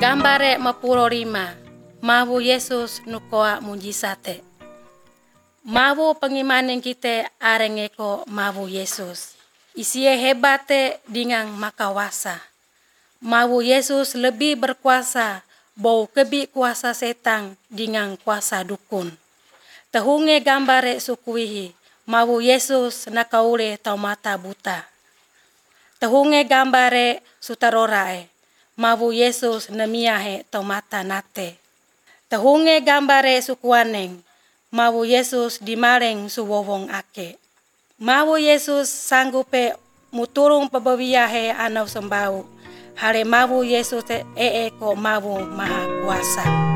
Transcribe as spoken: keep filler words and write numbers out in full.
Gambare mapuro rima, mawu Yesus nukoa mujisate. Mawu pengimanen kita arengeko mawu Yesus. Isie hebate dengan makawasa. Mawu Yesus lebih berkuasa, bau kebi kuasa setan dengan kuasa dukun. Tehunge gambare sukuihi, mawu Yesus nakaule tau mata buta. Tehunge gambare sutarorae, mawu Yesus nemiahe tau mata nate. Tehunge gambare sukuaneng, mawu Yesus dimareng suwowong ake. Mawu Yesus sanggupe muturung pebawiahe anau sembau. Hale mawu Yesus ee ko mawu maha kuasa.